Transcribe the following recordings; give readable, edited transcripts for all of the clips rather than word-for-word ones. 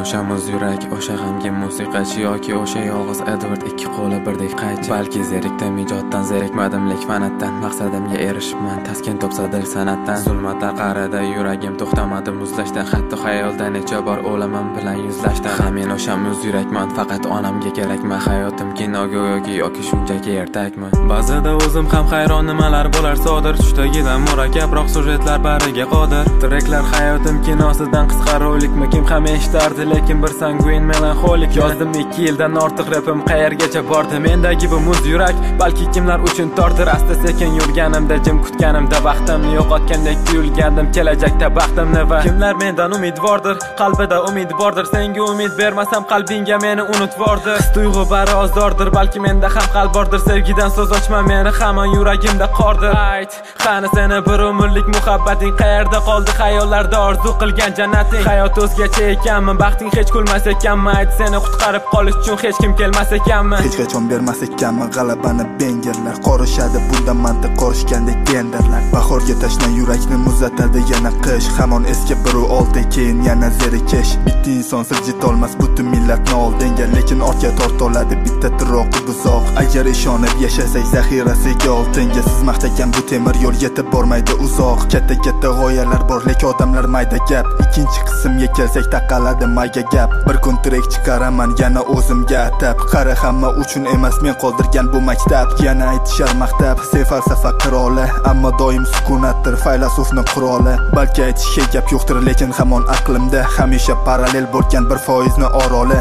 o'sha muz yurak, o'sha g'amgin musiqachi yoki o'sha yolg'iz Edward ikki qo'li birdek qaychi. Balki zerikdim ijoddan, zerikmadimlik fanatdan, maqsadimga erishibman, taskin topsa dil san'atdan. Zulmatlar qarida yuragim to'xtamadi muzlashdan, hatto xayolda necha bor o'limim bilan yuzlashdim. Ha, men o'sha muz yurakman, faqat onamga kerakman. Hayotim kinoga yoki shunchaki ertakman. Ba'zida o'zim ham hayron nimalar bo'lar sodir, tushdagidan murakkabroq sujetlar bariga qodir. Treklar hayotim kinosidan qisqa rolikmi, kim ham eshitardi, lekin bir sanguin melanxolik. Yozdim 2 yildan ortiq rapim qayergacha bordi. Mendagi bu muz yurak balki kimlar uchun tortir. Asta sekin yurganimda, jim kutganimda baxtimni yo'qotgandek tuyulgandim, kelajakda baxtimni. Va kimlar mendan umidvordir, qalbida umid bordir. Senga umid bermasam qalbingga meni unutvordir. His-tuyg'u bari ozdordir, balki menda ham qalb bordir. Sevgidan so'z ochma, meni hamon yuragimda qordir. Ayt, qani seni bir umrlik muhabbating qayerda qoldi? Xayollarda orzu qilgan jannating. Hayot o'zgacha ekanmi, baxting hech kulmas ekanmi? Ayt, seni qutqarib qolish uchun hech kim kelmas ekanmi? Hech qachon bermas ekanmi g'alabani bengerlar? Qorishadi bunda mantiq qorishgandek genderlar. Bahorga tashna yurakni muzlatadi yana qish. Hamon eski biru oldi, keyin yana zerikish. Bitta inson siljitolmas butun millatni oldinga, lekin ortga tortoladi bitta tiroqi buzoq. Agar ishonib yashasak zaxirasiga oltinga, siz maqtagan bu temir yo'l yetib bormaydi uzoq. Katta g'oyalar bor, lekin odamlar mayda gap. Ikkinchi qismga kelsak taqaladi mayga gap. Bir kun trek chiqaraman yana o'zimga atab. Qara hamma uchun emas men qoldirgan bu maktab. Yana aytishar maqtab, sev falsafa qiroli, ammo doim sukunatdir faylasufni quroli. Balki aytishga gap yo'qdir, lekin hamon aqlimda hamisha parallel bo'lgan 1% oroli.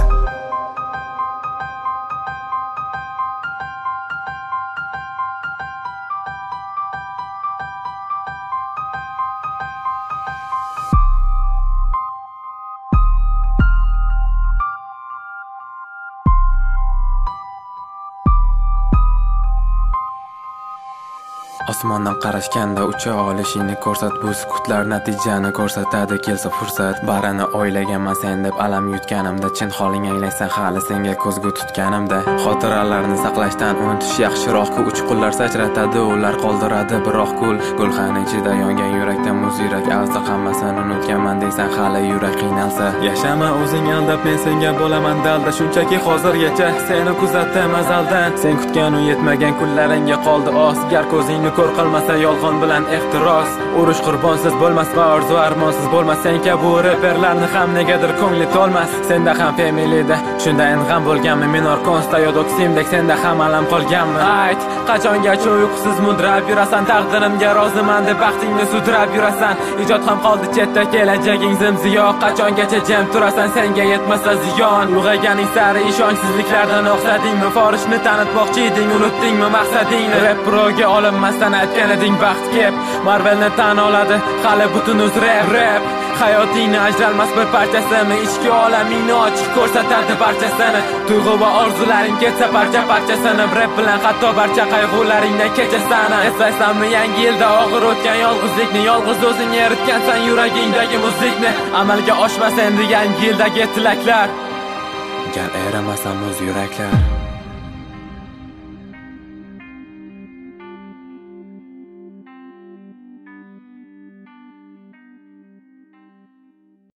Osmondan qarashganda ucha olishingni ko'rsat, bu sukutlar natijani ko'rsatadi kelsa fursat. Barini o'ylaganman sen deb alam yutganimda, chin holing anglaysan hali senga ko'zgu tutganimda. Xotiralarni saqlashdan unutish yaxshiroq-ku, uchqunlar sachratadi, ular qoldiradi biroq gulxan ichida yongan yurakda muz yurak avza. Hammasini unutganman deysan hali yurak qiynalsa. Yashama o'zing aldab, men senga bo'laman dalda, shunchaki hozirgacha seni kuzatdim azaldan. Sen kutgan u yetmagan kunlaringga qoldi os, gar ko'zingni ko'r qilmasa yolg'on bilan ehtiros. Urush qurbonsiz bo'lmas va orzu armonsiz bo'lmas. Sen kabi reperlarni ham negadir ko'ngli to'lmas. Senda ham familiyada shunda g'am bo'lganmi? Minor konsta yodoksimdek senda ham alam qolganmi? Ayt, qachongacha uyqusiz mudrab yurasan? Taqdirimga roziman deb baxtingni sudrab yurasan. Ijod ham qoldi chetda, kelajaging zimziyo. Qachongacha jam turasan, senga yetmasa ziyon. Ulg'ayganing sari ishonchsizliklardan oqsadingmi? Forishni tanitmoqchi eding, unutdingmi maqsadingni? Rap proga olinmasdan aytgan eding baxt kep. Marvelni tan oladi hali butun o'z rap. Hayotingni ajralmas bir parchasini, ichki olamingni ochiq ko'rsatadi barchasini. Tuyg'u va orzularing ketsa parchasini, rap bilan hatto barcha qayg'ularingdan kechasini. Eslaysanmi yangi yilda og'ir o'tgan yolg'izlikni? Yolg'iz o'zing eritgansan yuragingdagi muzlikni. Amalga oshmas endi yangi yildagi tilaklar. Gar eramasam o'z yuraklar.